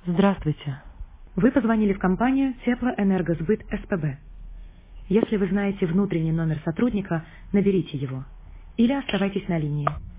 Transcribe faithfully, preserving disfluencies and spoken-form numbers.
Здравствуйте. Вы позвонили в компанию Теплоэнергосбыт СПБ. Если вы знаете внутренний номер сотрудника, наберите его или оставайтесь на линии.